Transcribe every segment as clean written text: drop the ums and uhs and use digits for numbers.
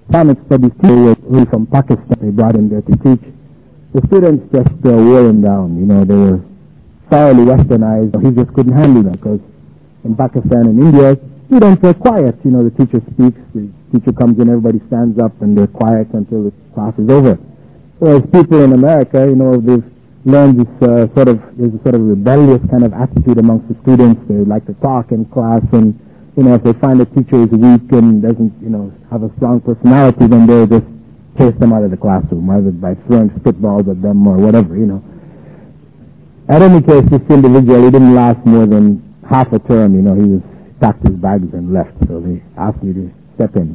Islamic studies teacher was from Pakistan. They brought him there to teach. The students just wore him down. You know, they were thoroughly westernized. He just couldn't handle them because in Pakistan and India, students are quiet. You know, the teacher speaks, the teacher comes in, everybody stands up, and they're quiet until the class is over. Whereas people in America, you know, they've learned this there's a sort of rebellious kind of attitude amongst the students. They like to talk in class, and, you know, if they find a teacher is weak and doesn't, you know, have a strong personality, then they'll just chase them out of the classroom, either by throwing spitballs at them or whatever, you know. At any case, this individual, he didn't last more than half a term. You know, he packed his bags and left, so they asked me to step in.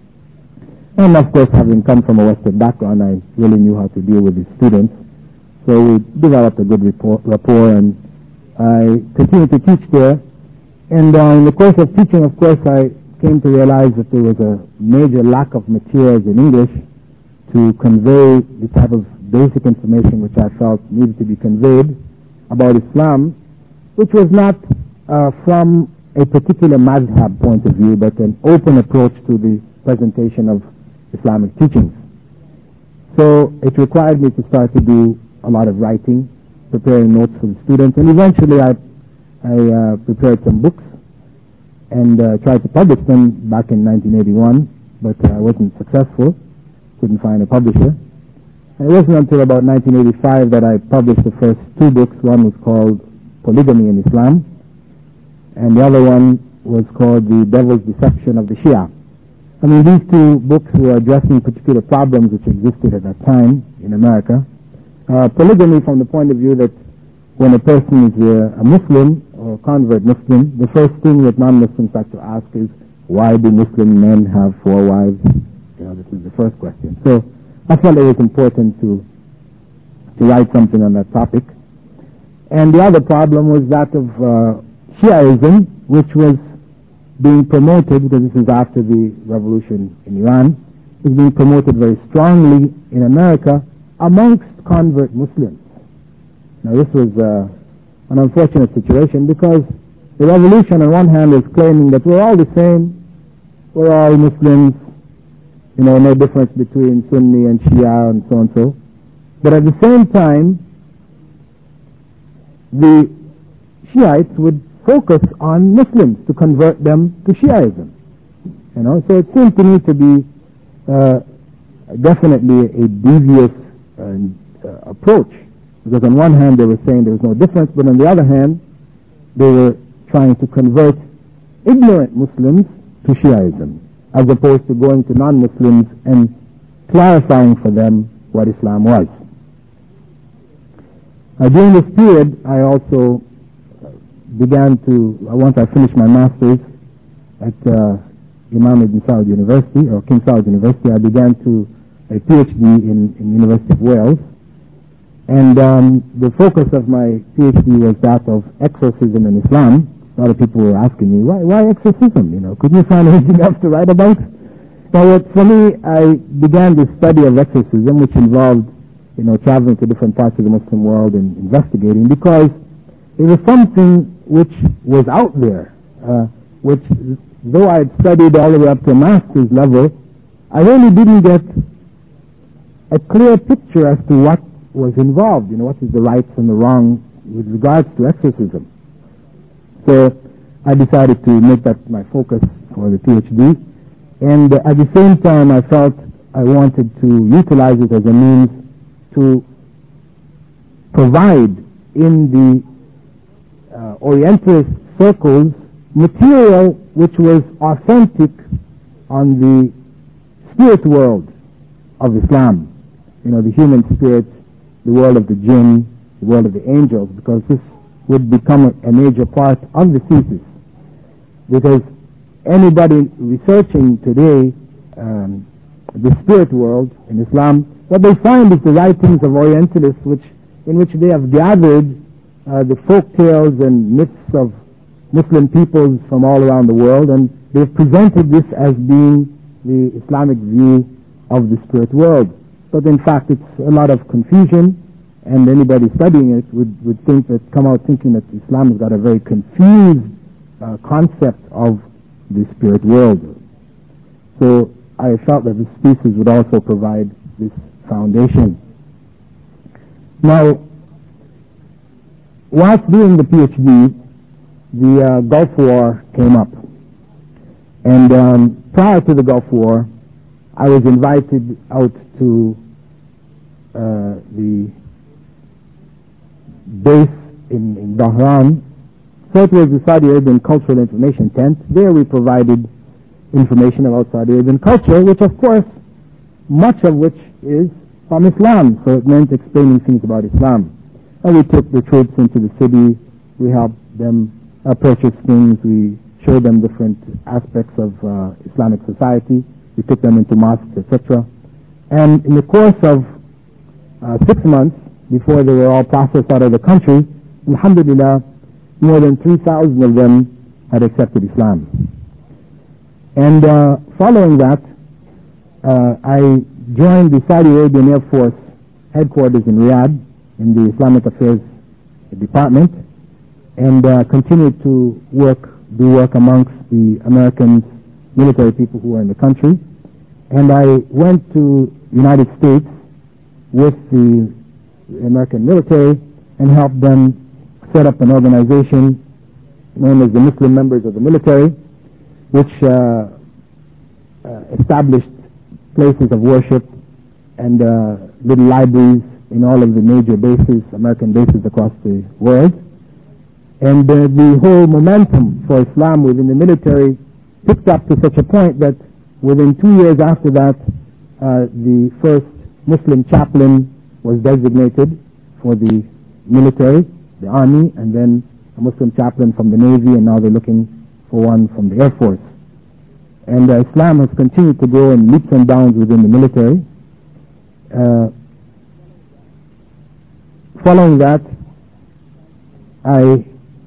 And of course, having come from a Western background, I really knew how to deal with the students. So we developed a good rapport, and I continued to teach there. And in the course of teaching, of course, I came to realize that there was a major lack of materials in English to convey the type of basic information which I felt needed to be conveyed about Islam, which was not from a particular madhab point of view, but an open approach to the presentation of Islamic teachings. So it required me to start to do a lot of writing, preparing notes for the students, and eventually I prepared some books and tried to publish them back in 1981, but I wasn't successful, couldn't find a publisher. And it wasn't until about 1985 that I published the first two books. One was called Polygamy in Islam, and the other one was called The Devil's Deception of the Shia. I mean, these two books were addressing particular problems which existed at that time in America. Polygamy from the point of view that when a person is a Muslim or convert Muslim, the first thing that non-Muslims have to ask is, why do Muslim men have 4 wives? You know, this is the first question. So I felt it was important to write something on that topic. And the other problem was that of Shiaism, which was being promoted, because this is after the revolution in Iran, is being promoted very strongly in America amongst convert Muslims. Now this was an unfortunate situation, because the revolution on one hand is claiming that we're all the same, we're all Muslims, you know, no difference between Sunni and Shia and so and so. But at the same time, the Shiites would focus on Muslims to convert them to Shiaism. You know, so it seemed to me to be definitely a devious approach, because on one hand they were saying there was no difference, but on the other hand they were trying to convert ignorant Muslims to Shiaism, as opposed to going to non-Muslims and clarifying for them what Islam was. During this period, I also began to, once I finished my master's at Imam Ibn Saud University, or King Saud University, I began a PhD in University of Wales. And the focus of my PhD was that of exorcism in Islam. A lot of people were asking me, why exorcism? You know, could you find anything else to write about? So for me, I began this study of exorcism, which involved, you know, traveling to different parts of the Muslim world and investigating, because it was something which was out there, which, though I had studied all the way up to a master's level, I really didn't get a clear picture as to what was involved, you know, what is the rights and the wrong with regards to exorcism. So I decided to make that my focus for the PhD, and at the same time I felt I wanted to utilize it as a means to provide in the Orientalist circles material which was authentic on the spirit world of Islam, you know, the human spirit, the world of the jinn, the world of the angels, because this would become a major part of the thesis. Because anybody researching today the spirit world in Islam, what they find is the writings of Orientalists in which they have gathered the folk tales and myths of Muslim peoples from all around the world, and they've presented this as being the Islamic view of the spirit world. But in fact it's a lot of confusion, and anybody studying it would come out thinking that Islam has got a very confused concept of the spirit world. So I felt that this thesis would also provide this foundation. Now, whilst doing the PhD, the Gulf War came up. And prior to the Gulf War, I was invited out to the base in Dhahran. So it was the Saudi Arabian Cultural Information Tent. There we provided information about Saudi Arabian culture, which of course, much of which is from Islam. So it meant explaining things about Islam. And we took the troops into the city. We helped them purchase things. We showed them different aspects of Islamic society. We took them into mosques, etc. And in the course of 6 months, before they were all processed out of the country, alhamdulillah, more than 3,000 of them had accepted Islam. And following that, I joined the Saudi Arabian Air Force headquarters in Riyadh in the Islamic Affairs Department, and continued to do work amongst the American military people who were in the country. And I went to the United States with the American military and helped them set up an organization known as the Muslim Members of the Military, which established places of worship and little libraries in all of the major bases, American bases across the world. And the whole momentum for Islam within the military picked up to such a point that within 2 years after that, the first Muslim chaplain was designated for the military, the army, and then a Muslim chaplain from the Navy, and now they're looking for one from the Air Force. And Islam has continued to grow in leaps and bounds within the military. Following that, I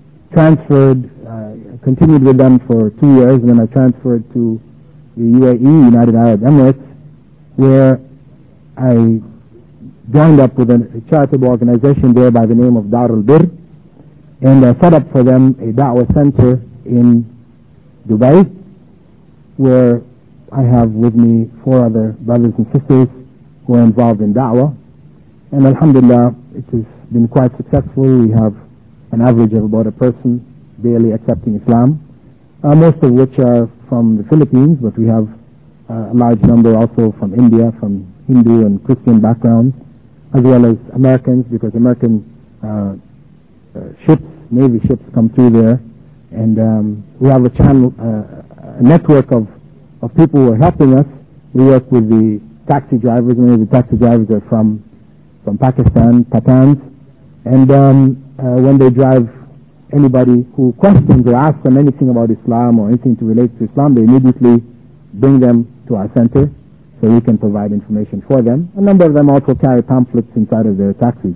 continued with them for 2 years, and then I transferred to the UAE, United Arab Emirates, where I joined up with a charitable organization there by the name of Dar al-Bir, and I set up for them a Da'wah center in Dubai, where I have with me 4 other brothers and sisters who are involved in Da'wah. And alhamdulillah, it has been quite successful. We have an average of about a person daily accepting Islam, most of which are from the Philippines, but we have a large number also from India, from Hindu and Christian backgrounds, as well as Americans, because American ships, Navy ships come through there. And we have a network of people who are helping us. We work with the taxi drivers. Many of the taxi drivers are from Pakistan, Pathans. And when they drive anybody who questions or asks them anything about Islam or anything to relate to Islam, they immediately bring them to our center so we can provide information for them. A number of them also carry pamphlets inside of their taxis.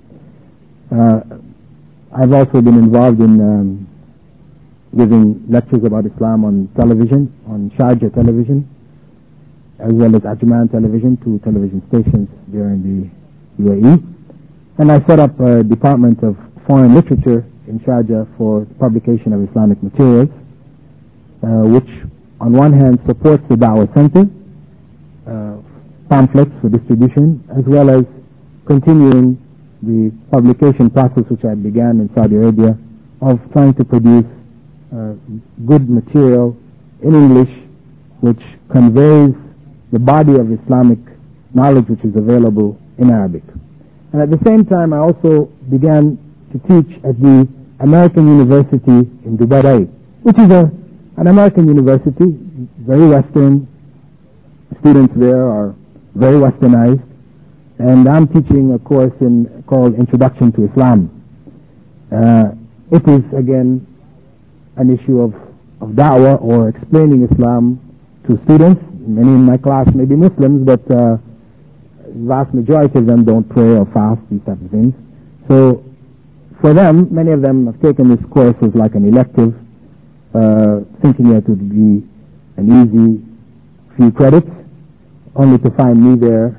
I've also been involved in giving lectures about Islam on television, on Sharjah television, as well as Ajman television, 2 television stations there in the UAE. And I set up a department of foreign literature in Sharjah for publication of Islamic materials, which on one hand supports the Da'wah Center, pamphlets for distribution, as well as continuing the publication process which I began in Saudi Arabia of trying to produce good material in English which conveys the body of Islamic knowledge which is available in Arabic. And at the same time, I also began to teach at the American University in Dubai, which is an American university, very Western. Students there are very Westernized. And I'm teaching a course called Introduction to Islam. It is, again, an issue of da'wah or explaining Islam to students. Many in my class may be Muslims, but the vast majority of them don't pray or fast, these types of things. So for them, many of them have taken this course as like an elective, thinking that it would be an easy few credits, only to find me there,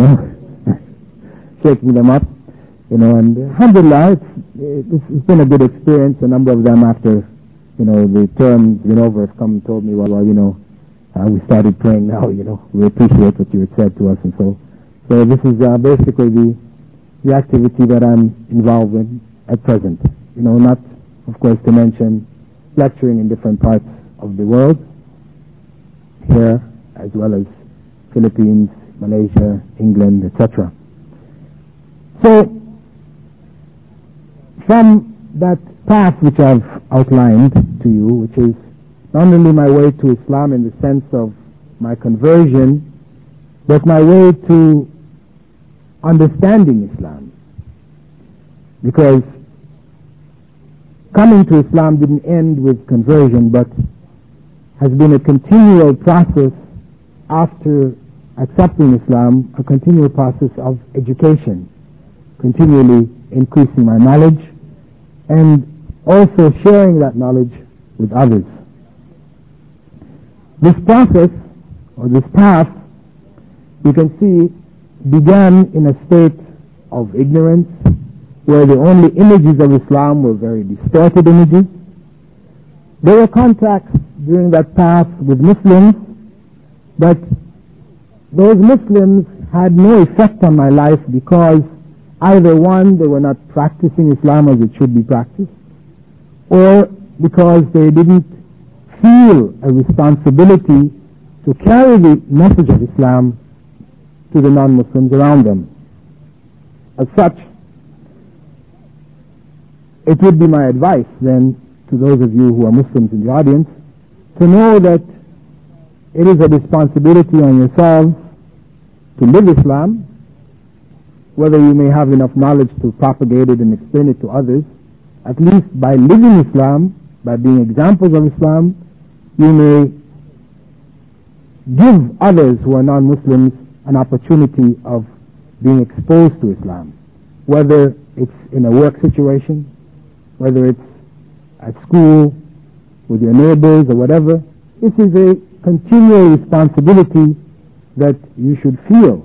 shaking them up, and alhamdulillah, it's been a good experience. A number of them after, the term's been over have come and told me, well, We started praying now, we appreciate what you had said to us and so. So this is basically the activity that I'm involved with at present. Not, of course, to mention lecturing in different parts of the world, here as well as Philippines, Malaysia, England, etc. So, from that path which I've outlined to you, which is not only my way to Islam in the sense of my conversion, but my way to understanding Islam. Because coming to Islam didn't end with conversion, but has been a continual process after accepting Islam, a continual process of education, continually increasing my knowledge and also sharing that knowledge with others. This process, or this path, you can see, began in a state of ignorance, where the only images of Islam were very distorted images. There were contacts during that path with Muslims, but those Muslims had no effect on my life because either one, they were not practicing Islam as it should be practiced, or because they didn't feel a responsibility to carry the message of Islam to the non-Muslims around them. As such, it would be my advice then to those of you who are Muslims in the audience to know that it is a responsibility on yourselves to live Islam, whether you may have enough knowledge to propagate it and explain it to others. At least by living Islam, by being examples of Islam, you may give others who are non-Muslims an opportunity of being exposed to Islam, whether it's in a work situation, whether it's at school, with your neighbors or whatever. This is a continual responsibility that you should feel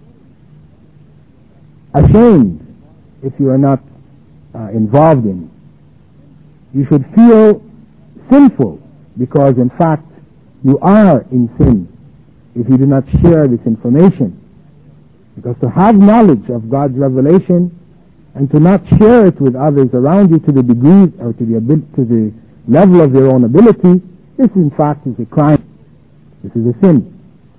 ashamed if you are not involved in. You should feel sinful because in fact you are in sin if you do not share this information. Because to have knowledge of God's revelation and to not share it with others around you to the degree or to the level of your own ability, this in fact is a crime. This is a sin.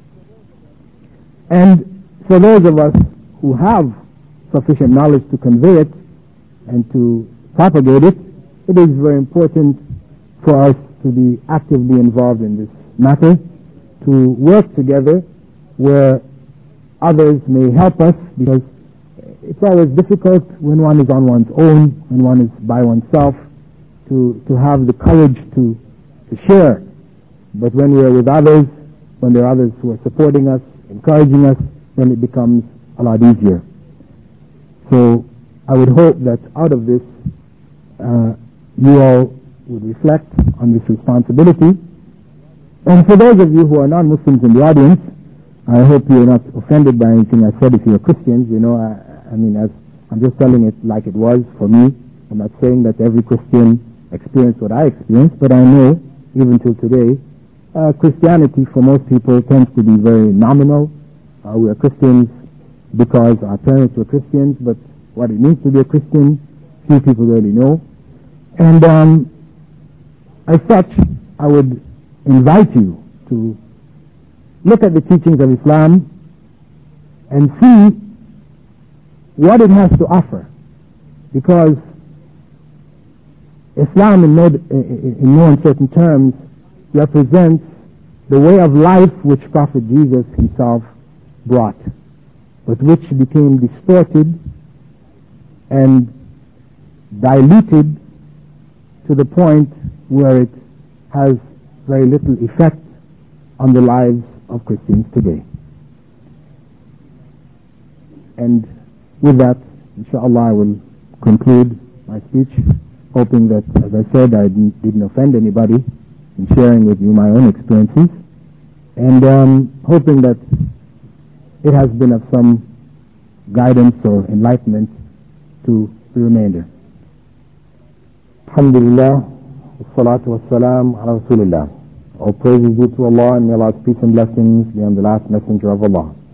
And for those of us who have sufficient knowledge to convey it and to propagate it, it is very important for us to be actively involved in this matter, to work together where others may help us, because it's always difficult when one is on one's own, when one is by oneself, to have the courage to share. But when we are with others, when there are others who are supporting us, encouraging us, then it becomes a lot easier. So I would hope that out of this, you all would reflect on this responsibility. And for those of you who are non-Muslims in the audience, I hope you are not offended by anything I said if you are Christians. I mean, I'm just telling it like it was for me. I'm not saying that every Christian experienced what I experienced, but I know, even till today, Christianity for most people tends to be very nominal. We are Christians because our parents were Christians, but what it means to be a Christian, few people really know. And as such, I would invite you to look at the teachings of Islam and see what it has to offer. Because Islam, in no uncertain terms, represents the way of life which Prophet Jesus himself brought, but which became distorted and diluted to the point where it has very little effect on the lives of Christians today. And with that, inshallah, I will conclude my speech, hoping that, as I said, I didn't offend anybody in sharing with you my own experiences, and hoping that it has been of some guidance or enlightenment to the remainder. Alhamdulillah, wassalatu wassalam ala Rasulillah. All praise is due to Allah, and may Allah's peace and blessings be on the last messenger of Allah.